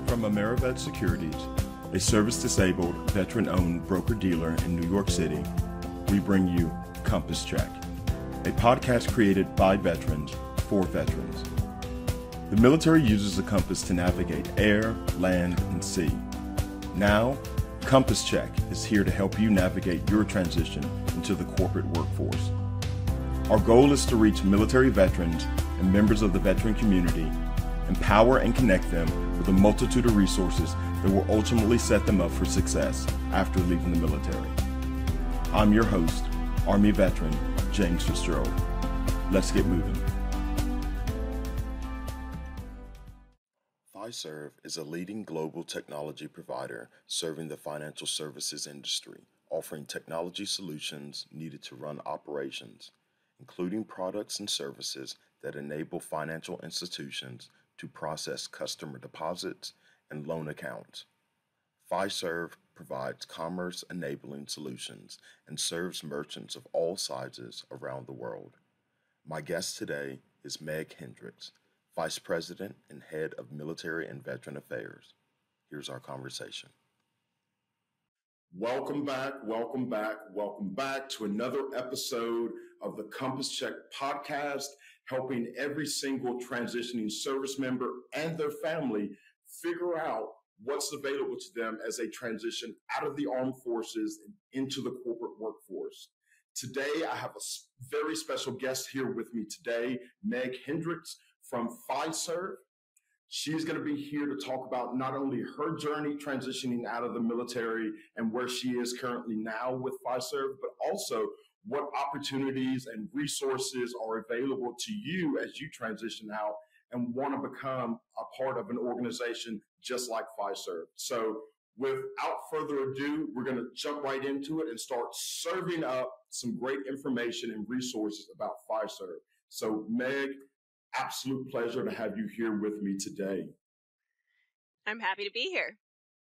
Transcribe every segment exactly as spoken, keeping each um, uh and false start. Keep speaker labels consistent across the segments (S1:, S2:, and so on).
S1: From Amerivet Securities, a service-disabled, veteran-owned broker-dealer in New York City, we bring you Compass Check, a podcast created by veterans for veterans. The military uses a compass to navigate air, land, and sea. Now, Compass Check is here to help you navigate your transition into the corporate workforce. Our goal is to reach military veterans and members of the veteran community, empower and connect them with a multitude of resources that will ultimately set them up for success after leaving the military. I'm your host, Army veteran James Fitzgerald. Let's get moving. Fiserv is a leading global technology provider serving the financial services industry, offering technology solutions needed to run operations, including products and services that enable financial institutions to process customer deposits and loan accounts. Fiserv provides commerce-enabling solutions and serves merchants of all sizes around the world. My guest today is Meg Hendricks, Vice President and Head of Military and Veteran Affairs. Here's our conversation. Welcome back, welcome back, welcome back to another episode of the Compass Check podcast, helping every single transitioning service member and their family figure out what's available to them as they transition out of the armed forces and into the corporate workforce. Today, I have a very special guest here with me today, Meg Hendricks from Fiserv. She's going to be here to talk about not only her journey transitioning out of the military and where she is currently now with Fiserv, but also what opportunities and resources are available to you as you transition out and want to become a part of an organization just like Fiserv. So without further ado, we're going to jump right into it and start serving up some great information and resources about Fiserv. So Meg, absolute pleasure to have you here with me today.
S2: I'm happy to be here.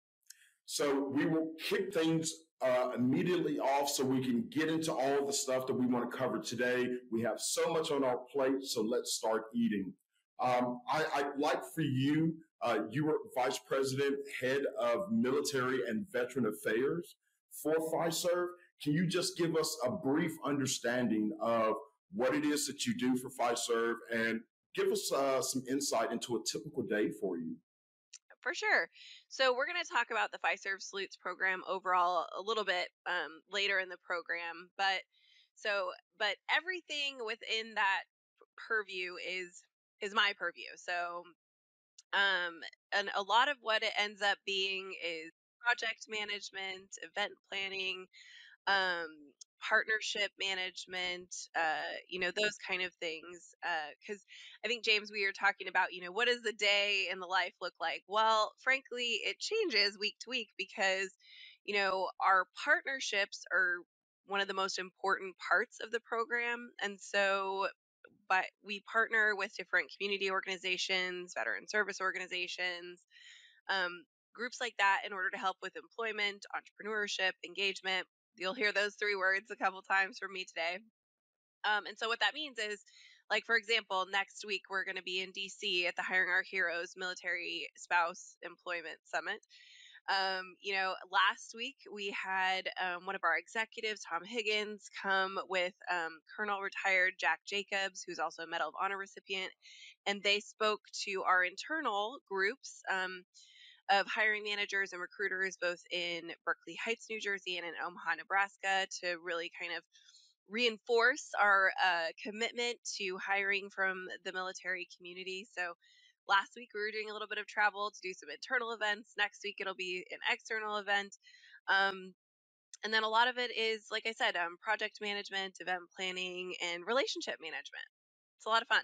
S1: So we will kick things uh, immediately off so we can get into all the stuff that we want to cover today. We have so much on our plate, so let's start eating. Um, I, I'd like for you, uh, you were Vice President, Head of Military and Veteran Affairs for Fiserv. Can you just give us a brief understanding of what it is that you do for Fiserv and give us uh, some insight into a typical day for you?
S2: For sure. So we're going to talk about the Fiserv Salutes program overall a little bit um, later in the program, but so but everything within that purview is is my purview. So um, and a lot of what it ends up being is project management, event planning, um, partnership management, uh, you know, those kind of things. Because uh, I think, James, we were talking about, you know, what does the day in the life look like? Well, frankly, it changes week to week because, you know, our partnerships are one of the most important parts of the program. And so, but we partner with different community organizations, veteran service organizations, um, groups like that in order to help with employment, entrepreneurship, engagement. You'll hear those three words a couple times from me today. Um, and so what that means is, like, for example, next week we're going to be in D C at the Hiring Our Heroes Military Spouse Employment Summit. Um, you know, last week we had um, one of our executives, Tom Higgins, come with um, Colonel retired Jack Jacobs, who's also a Medal of Honor recipient, and they spoke to our internal groups um, of hiring managers and recruiters, both in Berkeley Heights, New Jersey, and in Omaha, Nebraska, to really kind of reinforce our uh, commitment to hiring from the military community. So last week we were doing a little bit of travel to do some internal events. Next week it'll be an external event. Um, and then a lot of it is, like I said, um, project management, event planning, and relationship management. It's a lot of fun.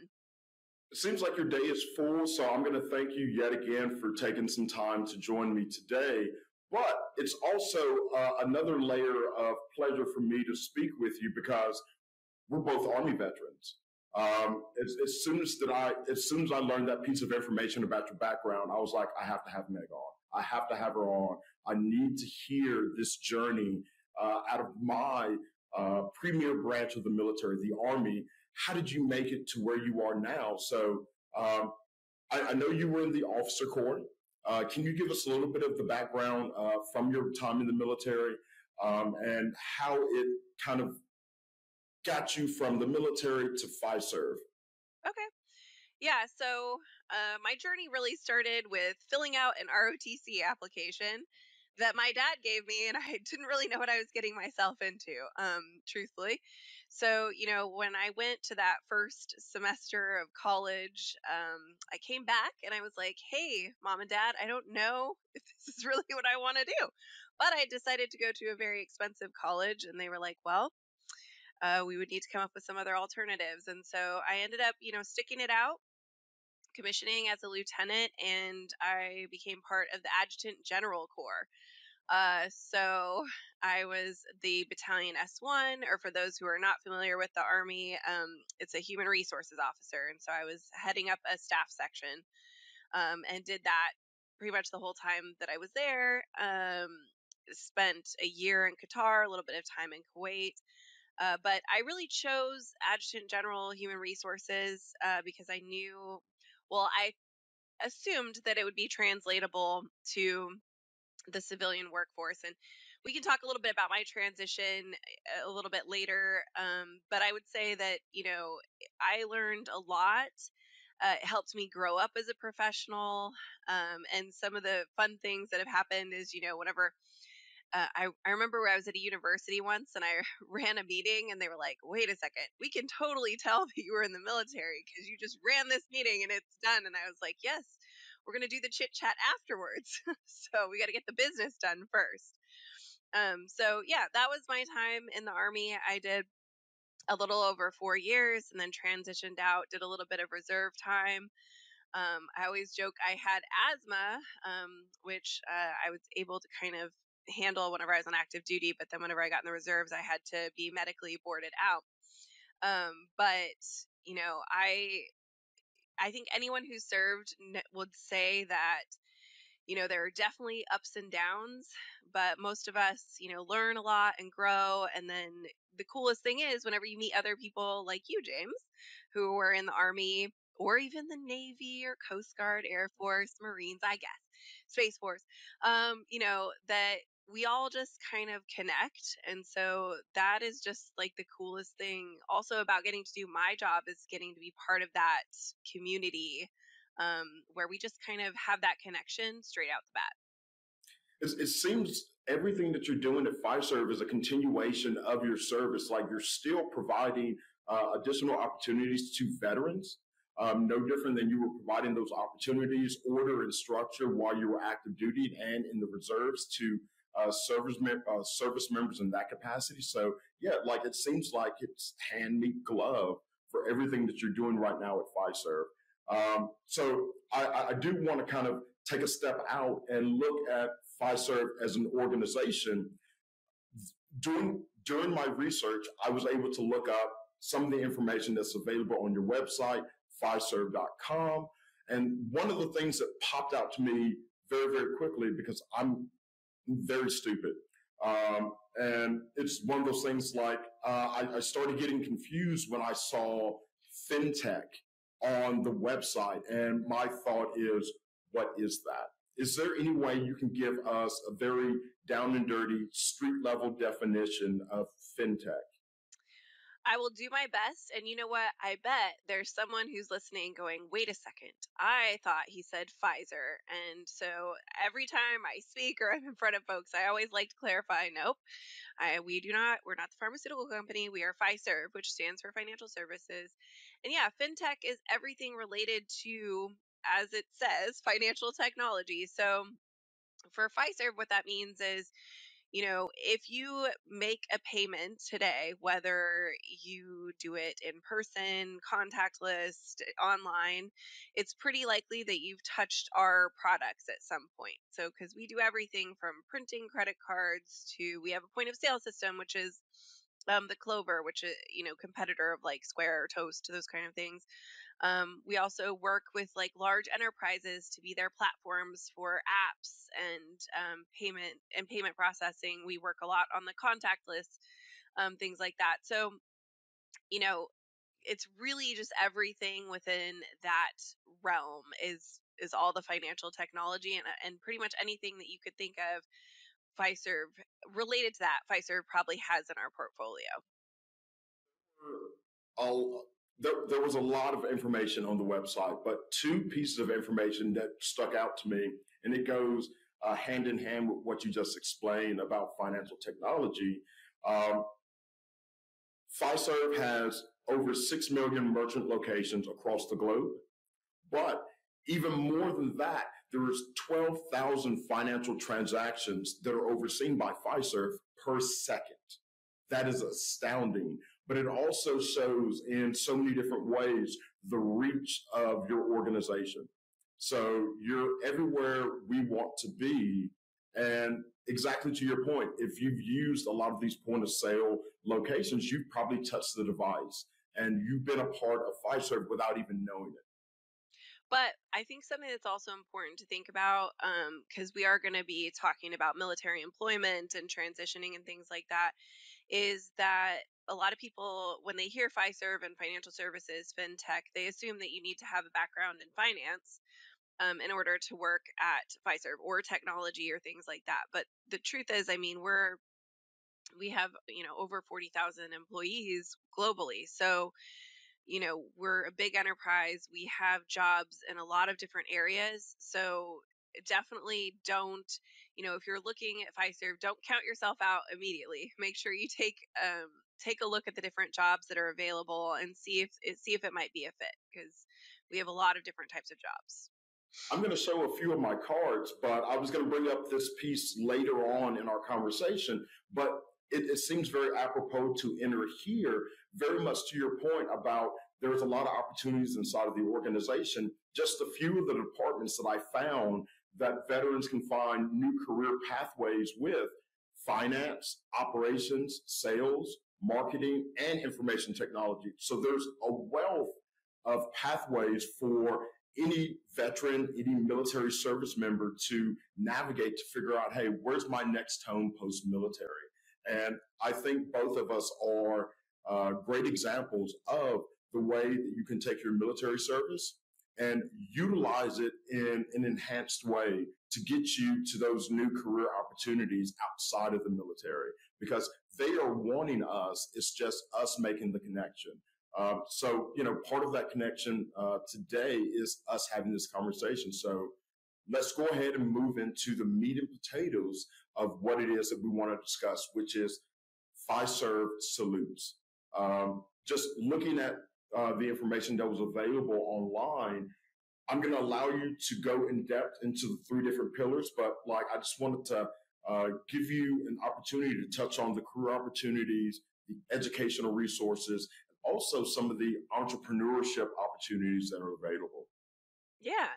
S1: It seems like your day is full, so I'm going to thank you yet again for taking some time to join me today. But it's also uh, another layer of pleasure for me to speak with you because we're both Army veterans. Um, as, as soon as that I, as soon as I learned that piece of information about your background, I was like, I have to have Meg on. I have to have her on. I need to hear this journey uh, out of my uh, premier branch of the military, the Army. How did you make it to where you are now? So um, I, I know you were in the officer corps. Uh, can you give us a little bit of the background uh, from your time in the military um, and how it kind of got you from the military to Fiserv?
S2: Okay. Yeah, so uh, my journey really started with filling out an R O T C application that my dad gave me, and I didn't really know what I was getting myself into, um, truthfully. So, you know, when I went to that first semester of college, um, I came back and I was like, hey, mom and dad, I don't know if this is really what I want to do. But I decided to go to a very expensive college, and they were like, well, uh, we would need to come up with some other alternatives. And so I ended up, you know, sticking it out, commissioning as a lieutenant, and I became part of the Adjutant General Corps. Uh, so I was the Battalion S one, or for those who are not familiar with the Army, um, it's a human resources officer. And so I was heading up a staff section, um, and did that pretty much the whole time that I was there. Um, spent a year in Qatar, a little bit of time in Kuwait. Uh, but I really chose Adjutant General Human Resources uh, because I knew, well, I assumed that it would be translatable to the civilian workforce. And we can talk a little bit about my transition a little bit later. Um, but I would say that, you know, I learned a lot. Uh, it helped me grow up as a professional. Um, and some of the fun things that have happened is, you know, whenever uh, I, I remember where I was at a university once and I ran a meeting and they were like, wait a second, we can totally tell that you were in the military because you just ran this meeting and it's done. And I was like, yes, we're going to do the chit chat afterwards. So we got to get the business done first. Um, so yeah, that was my time in the Army. I did a little over four years and then transitioned out, did a little bit of reserve time. Um, I always joke I had asthma, um, which uh, I was able to kind of handle whenever I was on active duty. But then whenever I got in the reserves, I had to be medically boarded out. Um, but you know, I I think anyone who served n- would say that, you know, there are definitely ups and downs, but most of us, you know, learn a lot and grow. And then the coolest thing is whenever you meet other people like you, James, who were in the Army or even the Navy or Coast Guard, Air Force, Marines, I guess, Space Force, um, you know, that we all just kind of connect. And so that is just like the coolest thing also about getting to do my job is getting to be part of that community, um, where we just kind of have that connection straight out the bat.
S1: It, it seems everything that you're doing at Fiserv is a continuation of your service. Like you're still providing uh, additional opportunities to veterans, um, no different than you were providing those opportunities, order and structure while you were active duty and in the reserves to uh, service mem- uh, service members in that capacity. So yeah, like it seems like it's hand me glove for everything that you're doing right now at Fiserv. Um, so I, I do want to kind of take a step out and look at Fiserv as an organization. During during my research, I was able to look up some of the information that's available on your website, fiserv dot com. And one of the things that popped out to me very, very quickly, because I'm very stupid. Um, and it's one of those things like uh, I, I started getting confused when I saw fintech on the website. And my thought is, what is that? Is there any way you can give us a very down and dirty street level definition of fintech?
S2: I will do my best. And you know what? I bet there's someone who's listening going, wait a second. I thought he said Pfizer. And so every time I speak or I'm in front of folks, I always like to clarify nope, I, we do not, we're not the pharmaceutical company. We are Fiserv, which stands for financial services. And yeah, fintech is everything related to, as it says, financial technology. So for Fiserv, what that means is, you know, if you make a payment today, whether you do it in person, contactless, online, it's pretty likely that you've touched our products at some point. So, because we do everything from printing credit cards to we have a point of sale system, which is um, the Clover, which is, you know, competitor of like Square or Toast, those kind of things. Um, we also work with like large enterprises to be their platforms for apps and um, payment and payment processing. We work a lot on the contactless, um, things like that. So, you know, it's really just everything within that realm is is all the financial technology, and and pretty much anything that you could think of, Fiserv related to that, Fiserv probably has in our portfolio.
S1: I'll, there, there was a lot of information on the website, but two pieces of information that stuck out to me, and it goes uh, hand in hand with what you just explained about financial technology. Um, Fiserv has over six million merchant locations across the globe, but even more than that, there is twelve thousand financial transactions that are overseen by Fiserv per second. That is astounding. But it also shows in so many different ways the reach of your organization. So you're everywhere we want to be. And exactly to your point, if you've used a lot of these point of sale locations, you've probably touched the device and you've been a part of Fiserv without even knowing it.
S2: But I think something that's also important to think about, because we are going to be talking about military employment and transitioning and things like that, is that a lot of people, when they hear Fiserv and financial services, fintech, they assume that you need to have a background in finance um, in order to work at Fiserv or technology or things like that. But the truth is, I mean, we're we have you know over forty thousand employees globally, so you know we're a big enterprise. We have jobs in a lot of different areas, so definitely don't, you know if you're looking at Fiserv, don't count yourself out immediately. Make sure you take um take a look at the different jobs that are available and see if it- see if it might be a fit, because we have a lot of different types of jobs.
S1: I'm going to show a few of my cards, but I was going to bring up this piece later on in our conversation. But it, it seems very apropos to enter here, very much to your point about there's a lot of opportunities inside of the organization. Just a few of the departments that I found that veterans can find new career pathways with: finance, operations, sales, marketing, and information technology. So there's a wealth of pathways for any veteran, any military service member to navigate to figure out, hey, where's my next home post military? And I think both of us are uh, great examples of the way that you can take your military service and utilize it in an enhanced way to get you to those new career opportunities outside of the military, because they are wanting us. It's just us making the connection. Uh, so, you know, part of that connection uh, today is us having this conversation. So let's go ahead and move into the meat and potatoes of what it is that we want to discuss, which is Fiserv Salutes. Um, just looking at uh, the information that was available online, I'm going to allow you to go in depth into the three different pillars, but like I just wanted to uh, give you an opportunity to touch on the career opportunities, the educational resources, also some of the entrepreneurship opportunities that are available.
S2: Yeah.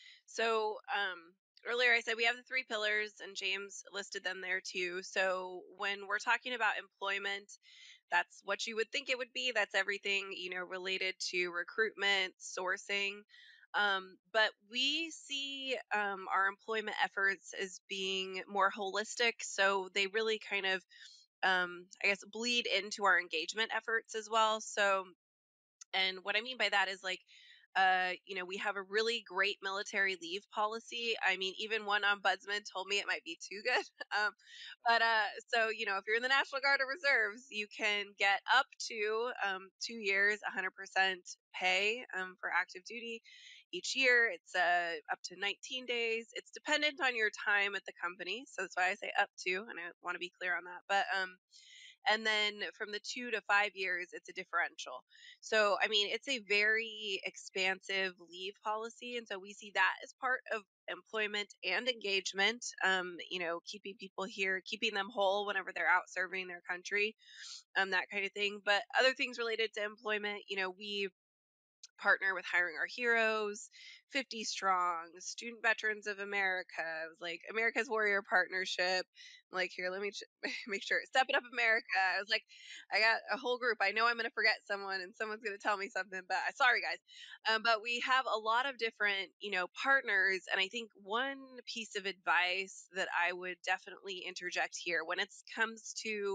S2: So um, earlier I said we have the three pillars, and James listed them there too. So when we're talking about employment, that's what you would think it would be. That's everything, you know, related to recruitment, sourcing. Um, but we see um, our employment efforts as being more holistic. So they really kind of, um, I guess, bleed into our engagement efforts as well. So, and what I mean by that is like, uh, you know, we have a really great military leave policy. I mean, even one ombudsman told me it might be too good. Um, but uh, so, you know, if you're in the National Guard or Reserves, you can get up to um, two years, one hundred percent pay um, for active duty each year. It's uh, up to nineteen days. It's dependent on your time at the company. So that's why I say up to, and I want to be clear on that. But um, and then from the two to five years, it's a differential. So, I mean, it's a very expansive leave policy. And so we see that as part of employment and engagement, um, you know, keeping people here, keeping them whole whenever they're out serving their country, um, that kind of thing. But other things related to employment, you know, we partner with Hiring Our Heroes, fifty Strong, Student Veterans of America. It was like America's Warrior Partnership. I'm like, here, let me ch- make sure. Step It Up America. I was like, I got a whole group. I know I'm going to forget someone and someone's going to tell me something, but uh, sorry, guys. Um, but we have a lot of different, you know, partners. And I think one piece of advice that I would definitely interject here when it comes to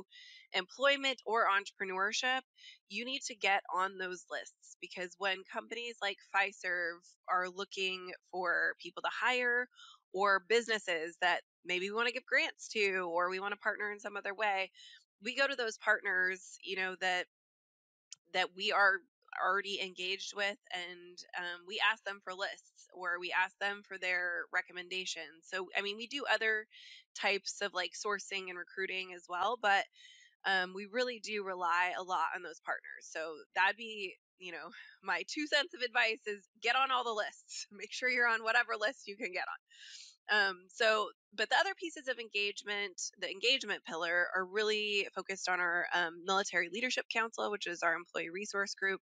S2: employment or entrepreneurship, you need to get on those lists, because when companies like Fiserv are looking for people to hire, or businesses that maybe we want to give grants to, or we want to partner in some other way, we go to those partners, you know, that that we are already engaged with, and um, we ask them for lists, or we ask them for their recommendations. So I mean, we do other types of like sourcing and recruiting as well, but um, we really do rely a lot on those partners. So that'd be, you know, my two cents of advice is get on all the lists. Make sure you're on whatever list you can get on. Um, so, but the other pieces of engagement, the engagement pillar, are really focused on our um, Military Leadership Council, which is our employee resource group.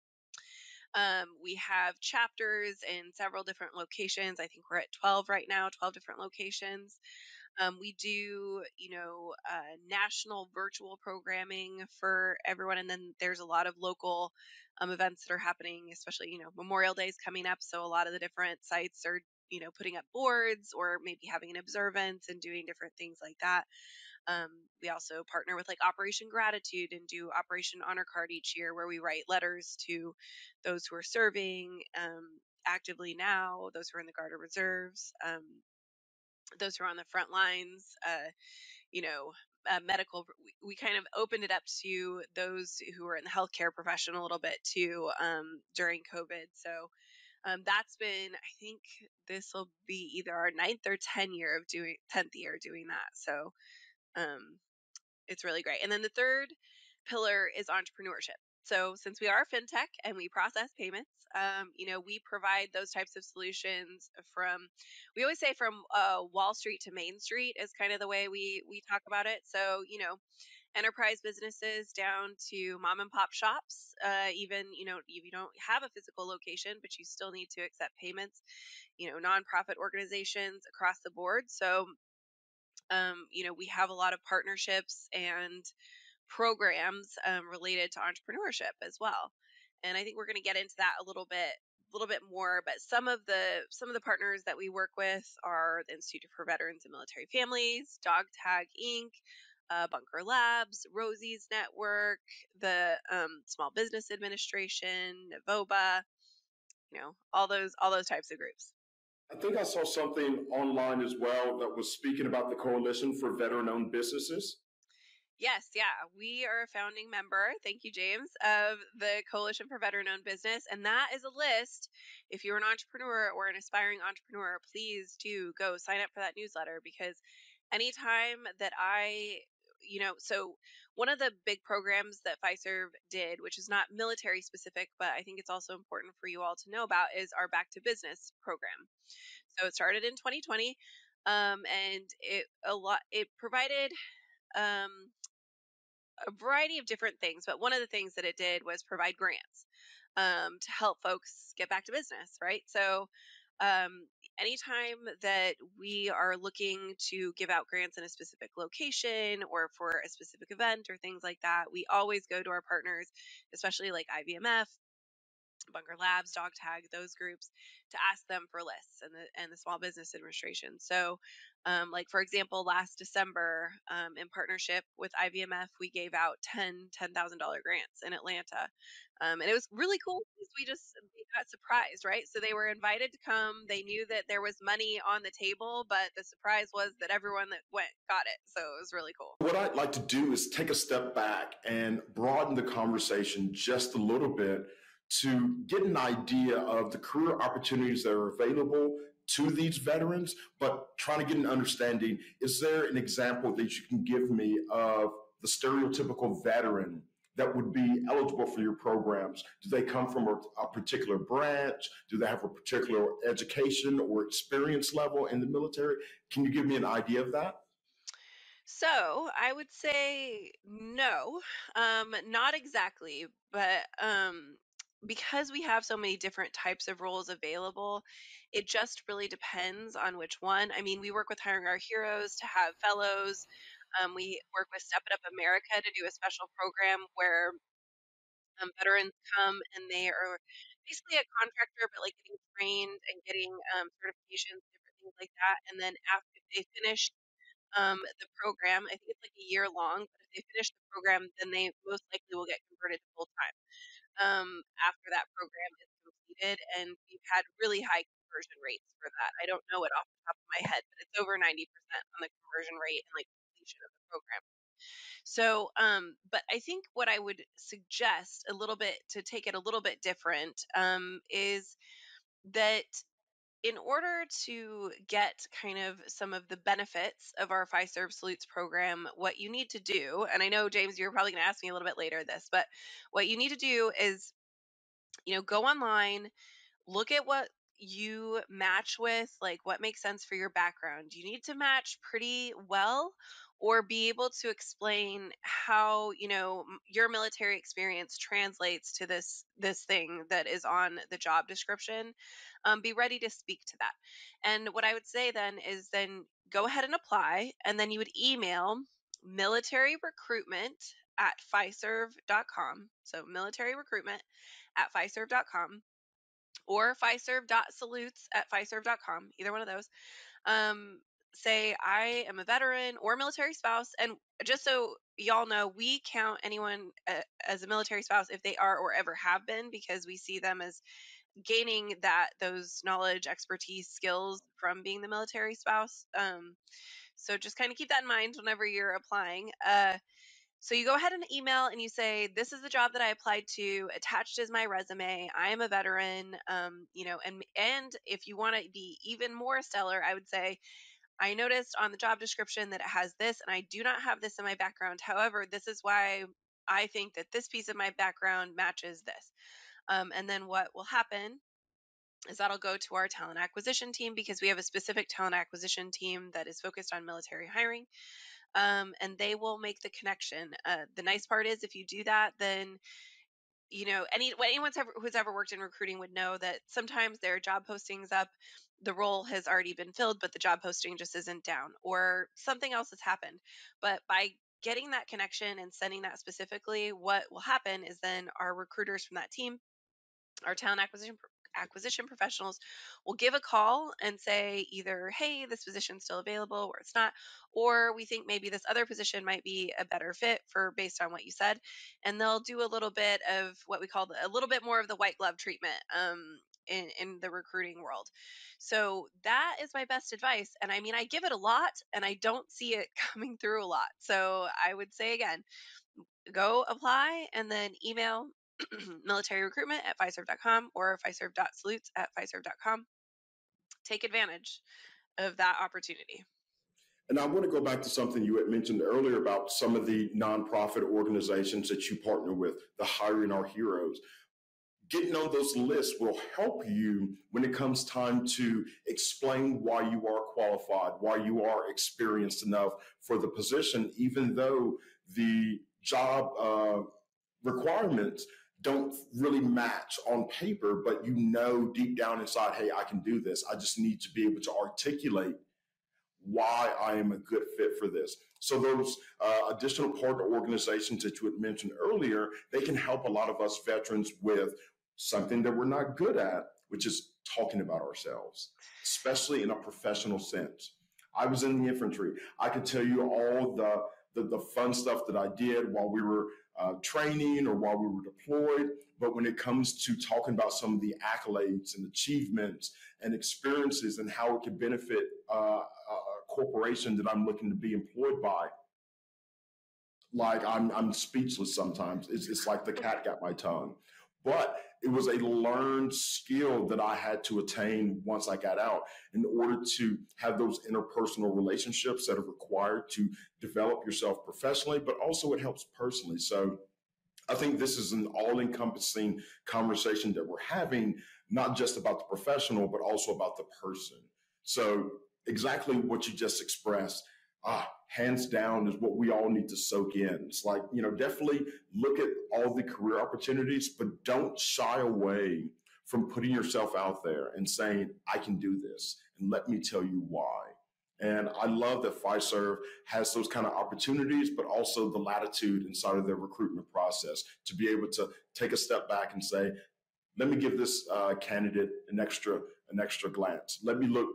S2: Um, we have chapters in several different locations. I think we're at twelve right now, twelve different locations. Um, we do, you know, uh, national virtual programming for everyone, and then there's a lot of local um, events that are happening, especially, you know, Memorial Day is coming up, so a lot of the different sites are, you know, putting up boards or maybe having an observance and doing different things like that. Um, we also partner with like Operation Gratitude and do Operation Honor Card each year, where we write letters to those who are serving um, actively now, those who are in the Guard or Reserves, um, those who are on the front lines, uh, you know, uh, medical. We, we kind of opened it up to those who are in the healthcare profession a little bit too um, during COVID. So um, that's been, I think this will be either our ninth or ten year of doing tenth year doing that. So um, it's really great. And then the third pillar is entrepreneurship. So since we are fintech and we process payments, um, you know, we provide those types of solutions from, we always say from uh, Wall Street to Main Street is kind of the way we we talk about it. So you know, enterprise businesses down to mom and pop shops, uh, even you know, if you don't have a physical location, but you still need to accept payments. You know, nonprofit organizations across the board. So um, you know, we have a lot of partnerships and programs um, related to entrepreneurship as well. And I think we're going to get into that a little bit a little bit more, but some of the some of the partners that we work with are the Institute for Veterans and Military Families, Dog Tag Inc, uh, Bunker Labs, Rosie's Network, the um, Small Business Administration, Navoba, you know, all those all those types of groups.
S1: I think I saw something online as well that was speaking about the Coalition for Veteran Owned Businesses.
S2: Yes, yeah. We are a founding member, thank you, James, of the Coalition for Veteran Owned Business. And that is a list. If you're an entrepreneur or an aspiring entrepreneur, please do go sign up for that newsletter, because anytime that I, you know, so one of the big programs that Fiserv did, which is not military specific, but I think it's also important for you all to know about, is our Back to Business program. So it started in twenty twenty. Um, and it a lot it provided um, a variety of different things, but one of the things that it did was provide grants um, to help folks get back to business, right? So, um, anytime that we are looking to give out grants in a specific location or for a specific event or things like that, we always go to our partners, especially like I V M F, Bunker Labs, Dog Tag, those groups, to ask them for lists, and the and the Small Business Administration. So, um, like for example, last December, um, in partnership with I V M F, we gave out ten ten thousand dollar grants in Atlanta, um, and it was really cool because we just we got surprised, right? So they were invited to come. They knew that there was money on the table, but the surprise was that everyone that went got it. So it was really cool.
S1: What I'd like to do is take a step back and broaden the conversation just a little bit to get an idea of the career opportunities that are available to these veterans, but trying to get an understanding. Is there an example that you can give me of the stereotypical veteran that would be eligible for your programs? Do they come from a, a particular branch? Do they have a particular education or experience level in the military? Can you give me an idea of that?
S2: So I would say no, um, not exactly, but um, because we have so many different types of roles available, it just really depends on which one. I mean, we work with Hiring Our Heroes to have fellows. Um, we work with Step It Up America to do a special program where um, veterans come and they are basically a contractor, but like getting trained and getting um, certifications, different things like that. And then after they finish um, the program. I think it's like a year long, but if they finish the program, then they most likely will get converted to full time um, after that program is completed. And we've had really high conversion rates for that. I don't know it off the top of my head, but it's over ninety percent on the conversion rate and like completion of the program. So, um, but I think what I would suggest a little bit to take it a little bit different um, is that in order to get kind of some of the benefits of our Fiserv Salutes program, what you need to do, and I know, James, you're probably going to ask me a little bit later this, but what you need to do is, you know, go online, look at what you match with, like what makes sense for your background. You need to match pretty well or be able to explain how, you know, m- your military experience translates to this this thing that is on the job description. Um, be ready to speak to that. And what I would say then is then go ahead and apply, and then you would email military recruitment at fiserv dot com. So military recruitment at fiserv dot com or fiserv.salutes at fiserv dot com, either one of those. Um, say, I am a veteran or military spouse. And just so y'all know, we count anyone uh, as a military spouse if they are or ever have been, because we see them as gaining that those knowledge, expertise, skills from being the military spouse. Um, so just kind of keep that in mind whenever you're applying. Uh, so you go ahead and email and you say, this is the job that I applied to. Attached is my resume. I am a veteran. Um, you know, and and if you want to be even more stellar, I would say, I noticed on the job description that it has this, and I do not have this in my background. However, this is why I think that this piece of my background matches this. Um, and then what will happen is that'll go to our talent acquisition team, because we have a specific talent acquisition team that is focused on military hiring, um, and they will make the connection. Uh, the nice part is, if you do that, then you know any anyone's ever who's ever worked in recruiting would know that sometimes there are job postings up, the role has already been filled, but the job posting just isn't down, or something else has happened. But by getting that connection and sending that specifically, what will happen is then our recruiters from that team, our talent acquisition acquisition professionals, will give a call and say either, hey, this position's still available, or it's not, or we think maybe this other position might be a better fit for based on what you said. And they'll do a little bit of what we call the, a little bit more of the white glove treatment um, in, in the recruiting world. So that is my best advice. And I mean, I give it a lot and I don't see it coming through a lot. So I would say again, go apply and then email military recruitment at fiserv dot com or fiserv.salutes at fiserv dot com. Take advantage of that opportunity.
S1: And I want to go back to something you had mentioned earlier about some of the nonprofit organizations that you partner with, the Hiring Our Heroes. Getting on those lists will help you when it comes time to explain why you are qualified, why you are experienced enough for the position, even though the job uh, requirements don't really match on paper, but you know deep down inside, hey, I can do this. I just need to be able to articulate why I am a good fit for this. So those uh, additional partner organizations that you had mentioned earlier, they can help a lot of us veterans with something that we're not good at, which is talking about ourselves, especially in a professional sense. I was in the infantry. I could tell you all the the, the fun stuff that I did while we were uh, training or while we were deployed. But when it comes to talking about some of the accolades and achievements and experiences and how it could benefit uh, a corporation that I'm looking to be employed by, like I'm I'm speechless sometimes. It's, it's like the cat got my tongue. But it was a learned skill that I had to attain once I got out in order to have those interpersonal relationships that are required to develop yourself professionally, but also it helps personally. So I think this is an all-encompassing conversation that we're having, not just about the professional, but also about the person. So exactly what you just expressed, ah, hands down, is what we all need to soak in. It's like, you know, definitely look at all the career opportunities, but don't shy away from putting yourself out there and saying, I can do this, and let me tell you why. And I love that Fiserv has those kind of opportunities, but also the latitude inside of their recruitment process to be able to take a step back and say, let me give this uh, candidate an extra, an extra glance. Let me look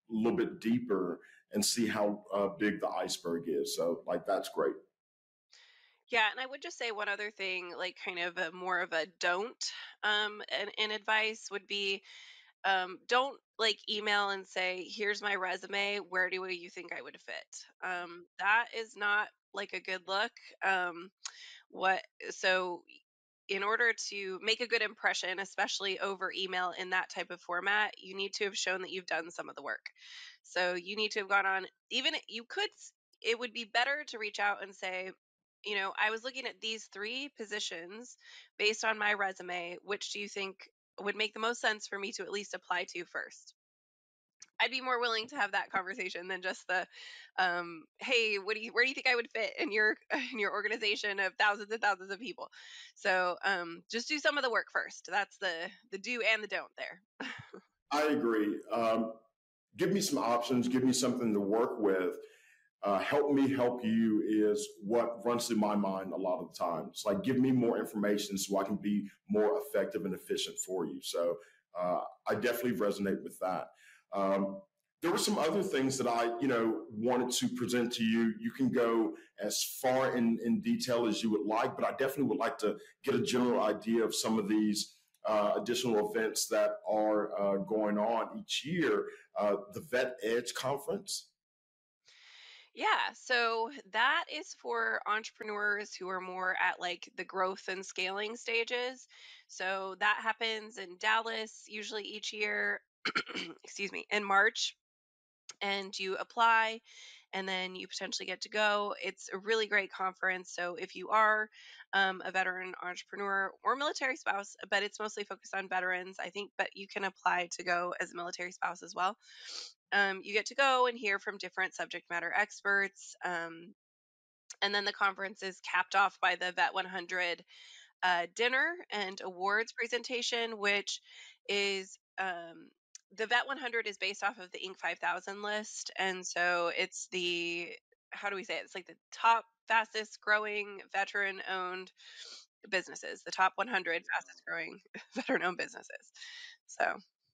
S1: a little bit deeper and see how uh, big the iceberg is. So, like, that's great.
S2: Yeah, and I would just say one other thing, like kind of a more of a don't um and, and advice would be um don't like email and say, here's my resume, where do you think I would fit? Um that is not like a good look. Um what so in order to make a good impression, especially over email in that type of format, you need to have shown that you've done some of the work. So you need to have gone on, even you could, s- it would be better to reach out and say, you know, I was looking at these three positions based on my resume. Which do you think would make the most sense for me to at least apply to first? I'd be more willing to have that conversation than just the, um, "Hey, what do you where do you think I would fit in your in your organization of thousands and thousands of people?" So, um, just do some of the work first. That's the the do and the don't there.
S1: I agree. Um, give me some options, give me something to work with. Uh, help me help you is what runs through my mind a lot of the time. It's like, give me more information so I can be more effective and efficient for you. So uh, I definitely resonate with that. Um, there were some other things that I, you know, wanted to present to you. You can go as far in, in detail as you would like, but I definitely would like to get a general idea of some of these uh, additional events that are uh, going on each year. Uh, the Vet Edge Conference.
S2: Yeah, so that is for entrepreneurs who are more at like the growth and scaling stages. So that happens in Dallas usually each year, excuse me, in March, and you apply and then you potentially get to go. It's a really great conference. So if you are um, a veteran entrepreneur or military spouse, but it's mostly focused on veterans, I think, but you can apply to go as a military spouse as well. Um, you get to go and hear from different subject matter experts. Um, and then the conference is capped off by the Vet one hundred uh, dinner and awards presentation, which is um, the Vet one hundred is based off of the Inc five thousand list. And so it's the, how do we say it? It's like the top fastest growing veteran owned businesses, the top one hundred fastest growing veteran owned businesses. So,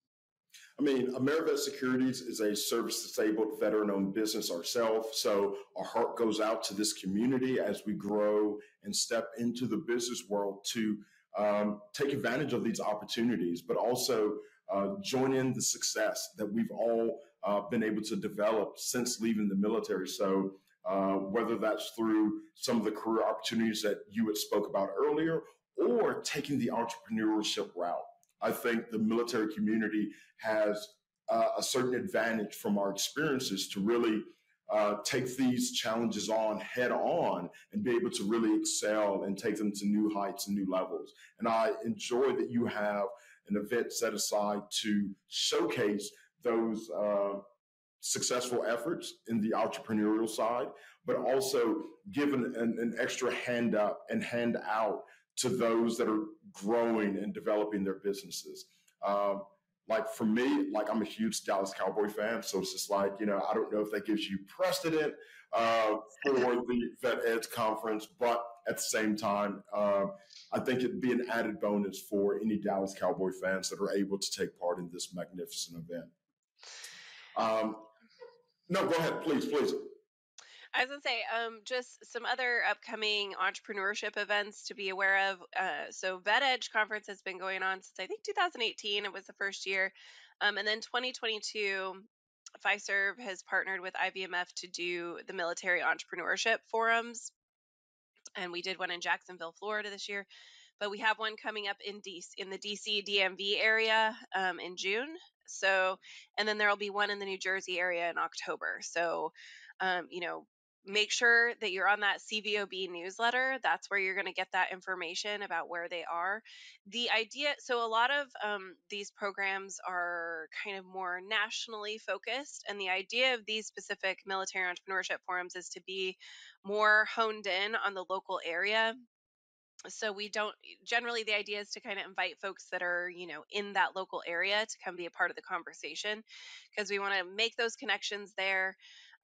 S1: I mean, AmeriVet Securities is a service disabled veteran owned business ourselves. So our heart goes out to this community as we grow and step into the business world to um, take advantage of these opportunities, but also uh, join in the success that we've all uh, been able to develop since leaving the military. So uh, whether that's through some of the career opportunities that you had spoke about earlier, or taking the entrepreneurship route. I think the military community has uh, a certain advantage from our experiences to really uh, take these challenges on head on and be able to really excel and take them to new heights and new levels. And I enjoy that you have an event set aside to showcase those uh, successful efforts in the entrepreneurial side, but also give an, an, an extra hand up and hand out to those that are growing and developing their businesses. Um, like for me, like I'm a huge Dallas Cowboy fan, so it's just like, you know, I don't know if that gives you precedent uh, for the Vet Edge conference, but at the same time, uh, I think it'd be an added bonus for any Dallas Cowboy fans that are able to take part in this magnificent event. Um, no, go ahead, please, please.
S2: I was gonna say, um, just some other upcoming entrepreneurship events to be aware of. Uh, so Vet Edge conference has been going on since I think two thousand eighteen. It was the first year, um, and then twenty twenty-two, Fiserv has partnered with I B M F to do the military entrepreneurship forums, and we did one in Jacksonville, Florida this year. But we have one coming up in D C, in the D C D M V area um, in June. So, and then there will be one in the New Jersey area in October. So, um, you know, make sure that you're on that C V O B newsletter. That's where you're going to get that information about where they are. The idea, so a lot of um, these programs are kind of more nationally focused, and the idea of these specific military entrepreneurship forums is to be more honed in on the local area. So we don't, generally the idea is to kind of invite folks that are, you know, in that local area to come be a part of the conversation, because we want to make those connections there.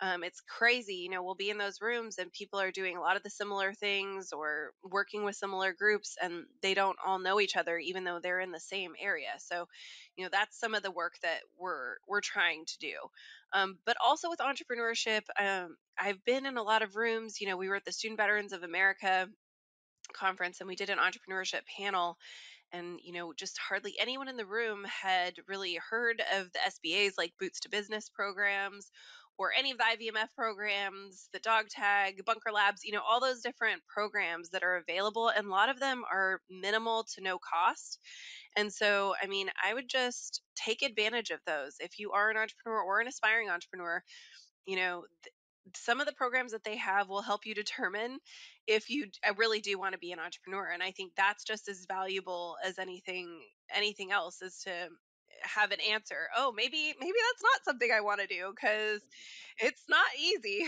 S2: Um, it's crazy. You know, we'll be in those rooms and people are doing a lot of the similar things or working with similar groups, and they don't all know each other, even though they're in the same area. So, you know, that's some of the work that we're we're trying to do. Um, but also with entrepreneurship, um, I've been in a lot of rooms. You know, we were at the Student Veterans of America conference and we did an entrepreneurship panel, and you know just hardly anyone in the room had really heard of the S B A's like Boots to Business programs or any of the I V M F programs, the dog tag, Bunker Labs, you know, all those different programs that are available, and a lot of them are minimal to no cost. And so, I mean, I would just take advantage of those. If you are an entrepreneur or an aspiring entrepreneur, you know, th- some of the programs that they have will help you determine if you d- uh, really do want to be an entrepreneur. And I think that's just as valuable as anything anything else, is to have an answer. Oh, maybe maybe that's not something I want to do, because it's not easy.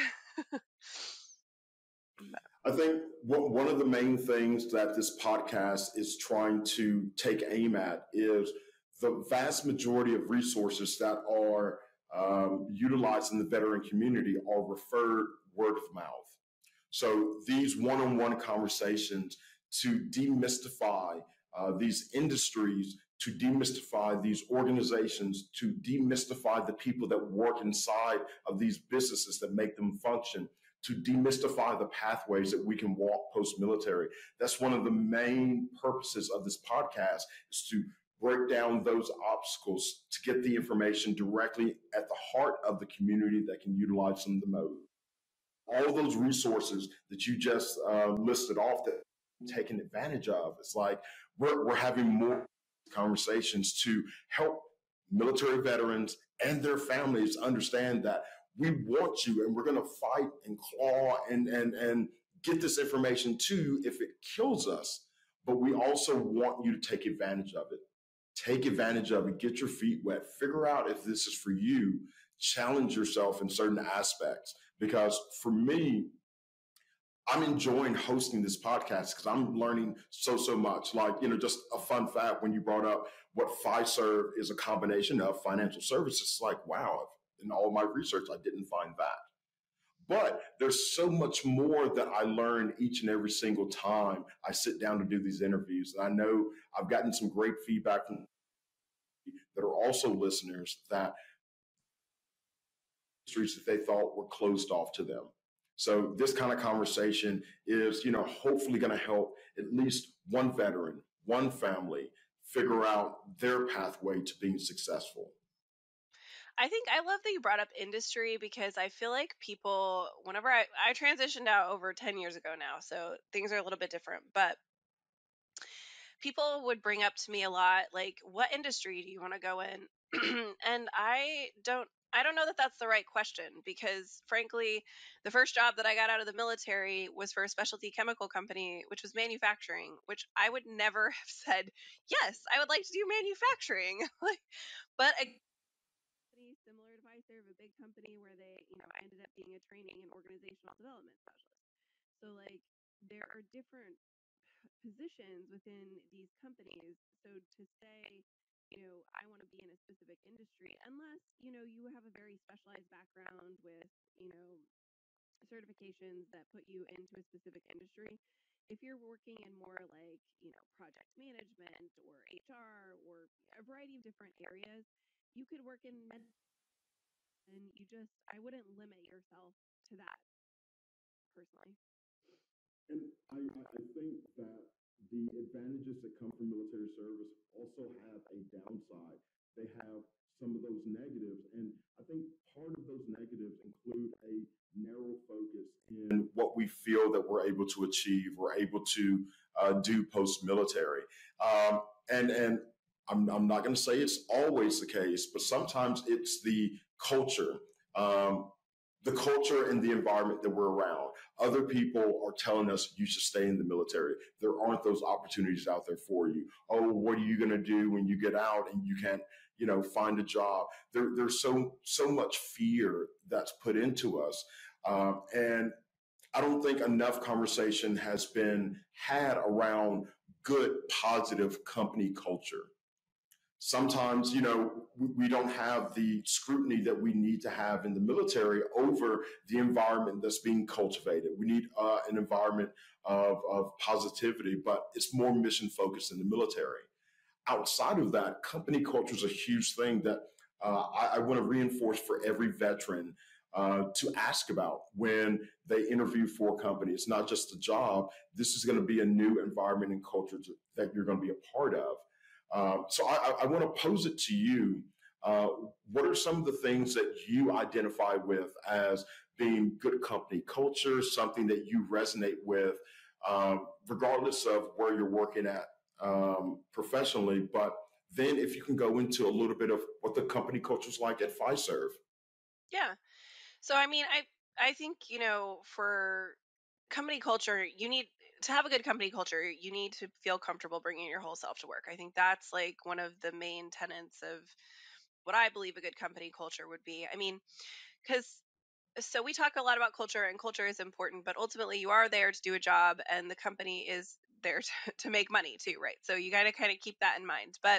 S1: I think one one of the main things that this podcast is trying to take aim at is the vast majority of resources that are um, utilized in the veteran community are referred word of mouth. So these one-on-one conversations to demystify uh, these industries, to demystify these organizations, to demystify the people that work inside of these businesses that make them function, to demystify the pathways that we can walk post-military. That's one of the main purposes of this podcast, is to break down those obstacles to get the information directly at the heart of the community that can utilize them the most. All those resources that you just uh, listed off that taken advantage of. It's like we're, we're having more conversations to help military veterans and their families understand that we want you and we're going to fight and claw and, and, and get this information to you if it kills us. But we also want you to take advantage of it. Take advantage of it, get your feet wet, figure out if this is for you, challenge yourself in certain aspects. Because for me, I'm enjoying hosting this podcast because I'm learning so, so much. Like, you know, just a fun fact, when you brought up what Fiserv is a combination of financial services, it's like, wow, in all my research, I didn't find that. But there's so much more that I learn each and every single time I sit down to do these interviews. And I know I've gotten some great feedback from that are also listeners, that industries that they thought were closed off to them. So this kind of conversation is, you know, hopefully going to help at least one veteran, one family figure out their pathway to being successful.
S2: I think I love that you brought up industry, because I feel like people, whenever I, I transitioned out over ten years ago now, so things are a little bit different, but people would bring up to me a lot, like, what industry do you want to go in? And I don't I don't know that that's the right question, because frankly, the first job that I got out of the military was for a specialty chemical company, which was manufacturing, which I would never have said, yes, I would like to do manufacturing. Like, but a company similar to Fiserv, a big company where they, you know, I ended up being a training and organizational development specialist. So like there are different positions within these companies. So to say, you know, I want to be in a specific industry, unless, you know, you have a very specialized background with, you know, certifications that put you into a specific industry. If you're working in more like, you know, project management or H R or a variety of different areas, you could work in med, and you just, I wouldn't limit yourself to that personally.
S1: And I, I think that the advantages that come from military service also have a downside. They have some of those negatives. And I think part of those negatives include a narrow focus in what we feel that we're able to achieve, we're able to uh, do post military. Um, and, and I'm, I'm not going to say it's always the case, but sometimes it's the culture. Um, the culture and the environment that we're around. Other people are telling us you should stay in the military. There aren't those opportunities out there for you. Oh, what are you going to do when you get out and you can't, you know, find a job? There, there's so so much fear that's put into us, um, and I don't think enough conversation has been had around good, positive company culture. sometimes, you know, we, we don't have the scrutiny that we need to have in the military over the environment that's being cultivated. We need uh, an environment of, of positivity, but it's more mission focused in the military. Outside of that, company culture is a huge thing that uh, I, I want to reinforce for every veteran uh, to ask about when they interview for a company. It's not just a job. This is going to be a new environment and culture to, that you're going to be a part of. Uh, so I, I want to pose it to you. Uh, what are some of the things that you identify with as being good company culture, something that you resonate with, um, regardless of where you're working at um, professionally? But then if you can go into a little bit of what the company culture is like at Fiserv.
S2: Yeah. So I mean, I I think, you know, for company culture, you need to have a good company culture. You need to feel comfortable bringing your whole self to work. I think that's like one of the main tenets of what I believe a good company culture would be. I mean, because so we talk a lot about culture, and culture is important, but ultimately you are there to do a job, and the company is there to, to make money too, right? So you got to kind of keep that in mind. But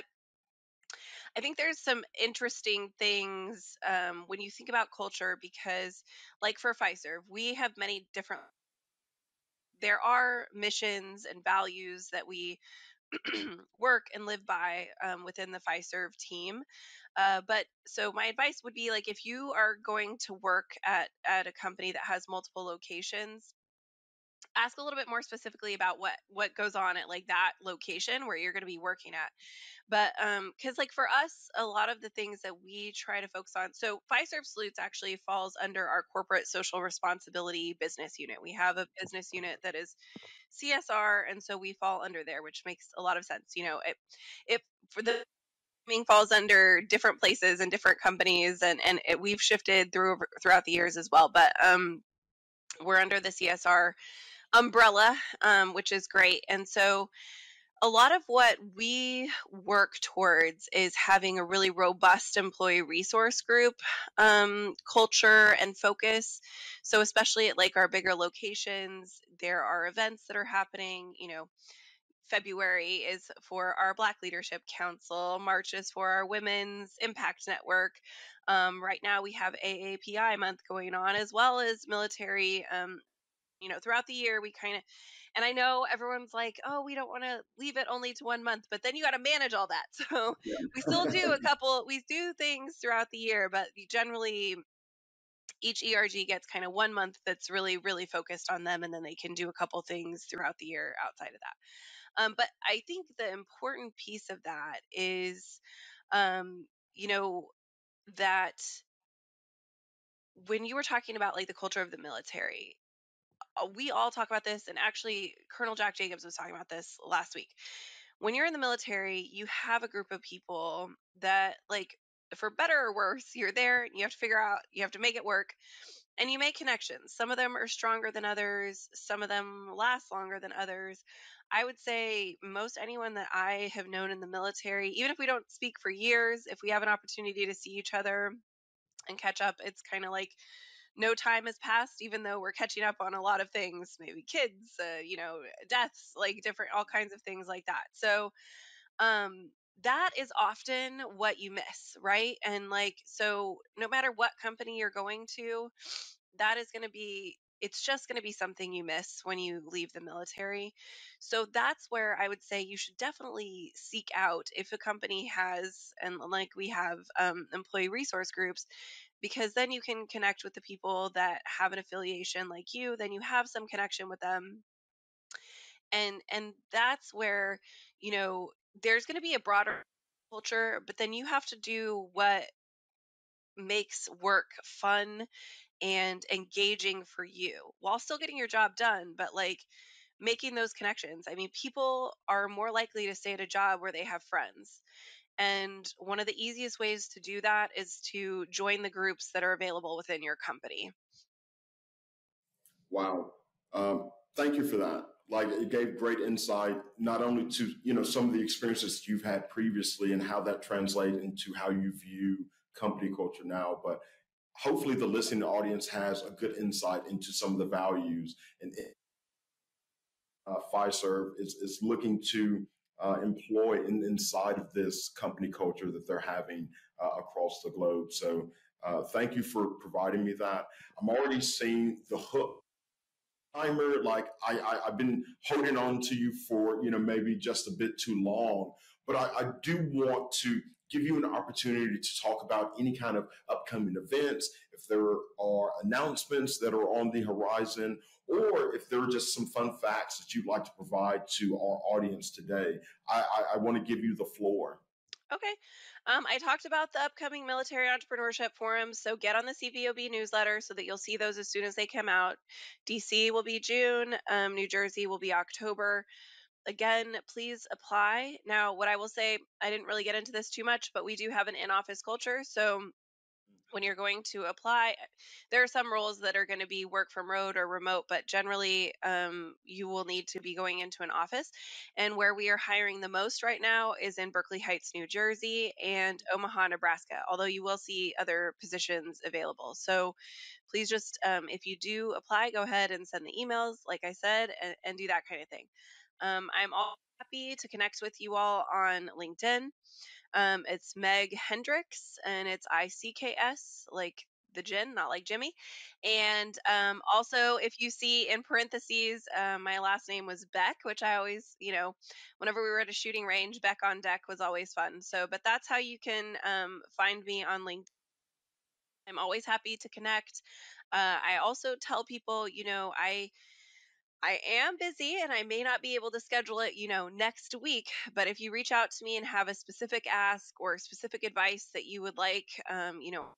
S2: I think there's some interesting things um, when you think about culture, because, like for Fiserv, we have many different. There are missions and values that we work and live by um, within the Fiserv team. Uh, but so my advice would be, like, if you are going to work at at a company that has multiple locations, ask a little bit more specifically about what what goes on at like that location where you're going to be working at. But um because like for us, a lot of the things that we try to focus on, so Fiserv Salutes actually falls under our corporate social responsibility business unit. We have a business unit that is C S R, and so we fall under there, which makes a lot of sense. You know, it it for the falls under different places and different companies, and and it, we've shifted through throughout the years as well. But um we're under the C S R umbrella, um, which is great. And so a lot of what we work towards is having a really robust employee resource group um, culture and focus. So especially at like our bigger locations, there are events that are happening. You know, February is for our Black Leadership Council, March is for our Women's Impact Network. Um, right now we have A A P I month going on, as well as military. Um, you know, throughout the year, we kind of, and I know everyone's like, oh, we don't want to leave it only to one month, but then you got to manage all that. So we still do a couple, we do things throughout the year, but generally each E R G gets kind of one month that's really, really focused on them. And then they can do a couple things throughout the year outside of that. Um, but I think the important piece of that is, um, you know, that when you were talking about like the culture of the military, uh, we all talk about this, and actually Colonel Jack Jacobs was talking about this last week. When you're in the military, you have a group of people that, like, for better or worse, you're there and you have to figure out, you have to make it work, and you make connections. Some of them are stronger than others, some of them last longer than others. I would say most anyone that I have known in the military, even if we don't speak for years, if we have an opportunity to see each other and catch up, it's kind of like no time has passed, even though we're catching up on a lot of things, maybe kids, uh, you know, deaths, like different, all kinds of things like that. So, um, that is often what you miss, right? And like, so no matter what company you're going to, that is going to be, it's just going to be something you miss when you leave the military. So that's where I would say you should definitely seek out if a company has, and like we have um, employee resource groups, because then you can connect with the people that have an affiliation like you, then you have some connection with them. And and that's where, you know, there's going to be a broader culture, but then you have to do what makes work fun and engaging for you while still getting your job done, but like making those connections. I mean, people are more likely to stay at a job where they have friends. And one of the easiest ways to do that is to join the groups that are available within your company.
S1: Wow. Um, thank you for that. Like, it gave great insight, not only to, you know, some of the experiences you've had previously and how that translates into how you view company culture now, but hopefully the listening audience has a good insight into some of the values and uh, Fiserv is, is looking to uh, employ in, inside of this company culture that they're having uh, across the globe. So uh, thank you for providing me that. I'm already seeing the hook timer. Like I, I, I've been holding on to you for, you know, maybe just a bit too long, but I, I do want to give you an opportunity to talk about any kind of upcoming events, if there are announcements that are on the horizon, or if there are just some fun facts that you'd like to provide to our audience today. I, I, I want to give you the floor.
S2: Okay. Um, I talked about the upcoming military entrepreneurship forums, so get on the C V O B newsletter so that you'll see those as soon as they come out. D C will be June, um, New Jersey will be October. Again, please apply. Now, what I will say, I didn't really get into this too much, but we do have an in office culture. So when you're going to apply, there are some roles that are going to be work from road or remote, but generally um, you will need to be going into an office. And where we are hiring the most right now is in Berkeley Heights, New Jersey, and Omaha, Nebraska, although you will see other positions available. So please just, um, if you do apply, go ahead and send the emails, like I said, and, and do that kind of thing. Um, I'm all happy to connect with you all on LinkedIn. Um, it's Meg Hendricks, and it's I C K S, like the gin, not like Jimmy. And um, also, if you see in parentheses, uh, my last name was Beck, which I always, you know, whenever we were at a shooting range, Beck on deck was always fun. So, but that's how you can um, find me on LinkedIn. I'm always happy to connect. Uh, I also tell people, you know, I I am busy and I may not be able to schedule it, you know, next week. But if you reach out to me and have a specific ask or specific advice that you would like, um, you know,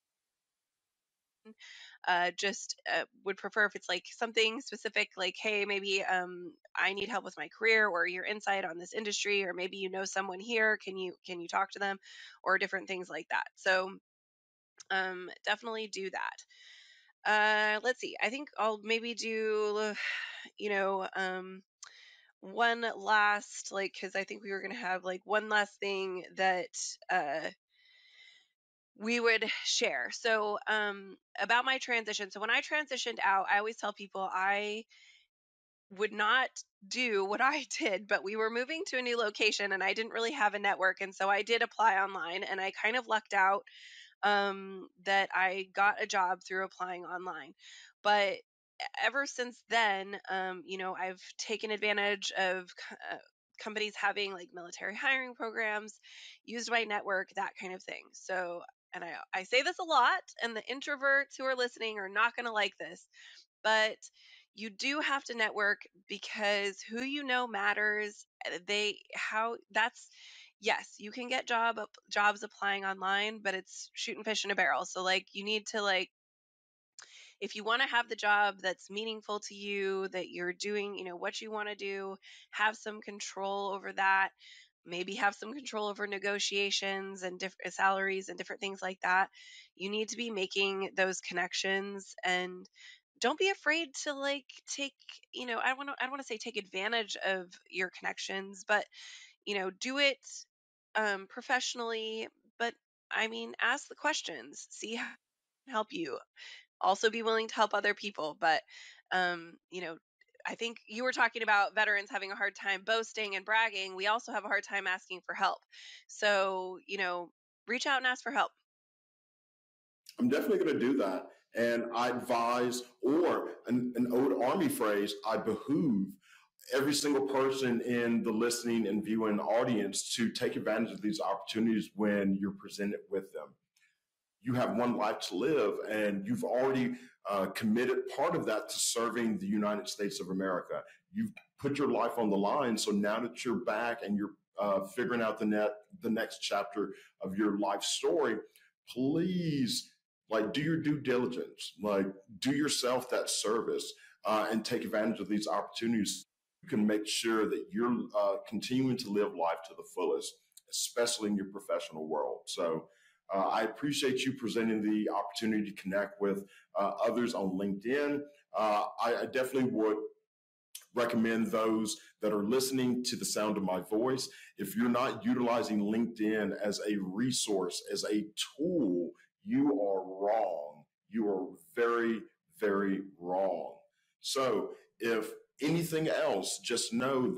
S2: uh, just uh, would prefer if it's like something specific, like, hey, maybe um, I need help with my career or your insight on this industry, or maybe you know someone here. Can you can you talk to them, or different things like that. So um, definitely do that. Uh, let's see. I think I'll maybe do, you know, um, one last, like, because I think we were going to have like one last thing that uh we would share. So um about my transition. So when I transitioned out, I always tell people I would not do what I did, but we were moving to a new location and I didn't really have a network, and so I did apply online, and I kind of lucked out um that I got a job through applying online. But ever since then, um, you know, I've taken advantage of c- uh, companies having like military hiring programs, used my network, that kind of thing. So, and I, I say this a lot, and the introverts who are listening are not going to like this, but you do have to network because who you know matters. Uh, They, how, that's, yes, you can get job up, jobs applying online, but it's shooting fish in a barrel. So like you need to like, if you want to have the job that's meaningful to you, that you're doing, you know, what you want to do, have some control over that, maybe have some control over negotiations and different salaries and different things like that. You need to be making those connections, and don't be afraid to like take, you know, I want to I don't want to say take advantage of your connections, but you know, do it um professionally, but I mean, ask the questions, see how it can help you, also be willing to help other people. But um you know, I think you were talking about veterans having a hard time boasting and bragging. We also have a hard time asking for help. So you know, reach out and ask for help.
S1: I'm definitely going to do that. And I advise, or an, an old Army phrase, I behoove every single person in the listening and viewing audience to take advantage of these opportunities when you're presented with them. You have one life to live, and you've already uh, committed part of that to serving the United States of America. You've put your life on the line. So now that you're back and you're uh, figuring out the net, the next chapter of your life story, please, like, do your due diligence, like do yourself that service, uh, and take advantage of these opportunities. You can make sure that you're uh, continuing to live life to the fullest, especially in your professional world. So uh, I appreciate you presenting the opportunity to connect with uh, others on LinkedIn. Uh, I, I definitely would recommend those that are listening to the sound of my voice. If you're not utilizing LinkedIn as a resource, as a tool, you are wrong. You are very, very wrong. So if anything else, just know that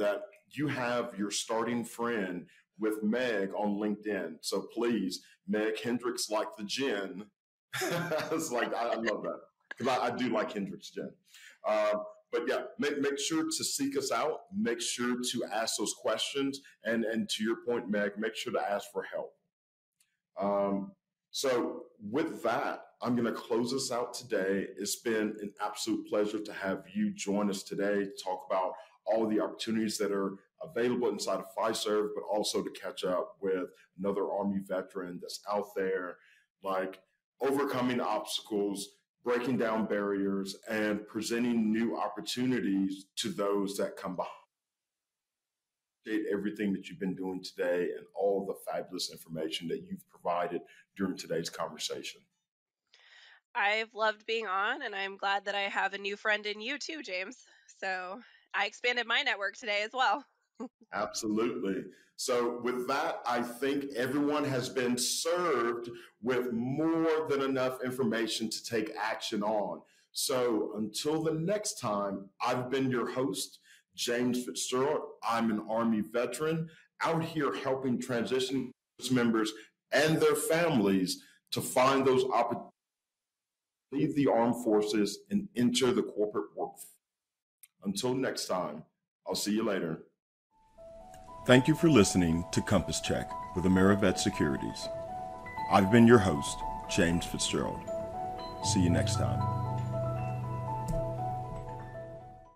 S1: you have your starting friend with Meg on LinkedIn. So please, Meg Hendricks like the gin. It's like, I, I love that because I, I do like Hendricks gin. Uh, but yeah, make, make sure to seek us out. Make sure to ask those questions. And, and to your point, Meg, make sure to ask for help. Um, so with that, I'm going to close us out today. It's been an absolute pleasure to have you join us today to talk about all of the opportunities that are available inside of Fiserv, but also to catch up with another Army veteran that's out there, like overcoming obstacles, breaking down barriers, and presenting new opportunities to those that come behind. Everything that you've been doing today and all the fabulous information that you've provided during today's conversation.
S2: I've loved being on, and I'm glad that I have a new friend in you too, James. So I expanded my network today as well.
S1: Absolutely. So with that, I think everyone has been served with more than enough information to take action on. So until the next time, I've been your host, James Fitzgerald. I'm an Army veteran out here helping transition members and their families to find those opportunities, leave the armed forces and enter the corporate workforce. Until next time, I'll see you later. Thank you for listening to Compass Check with AmeriVet Securities. I've been your host, James Fitzgerald. See you next time.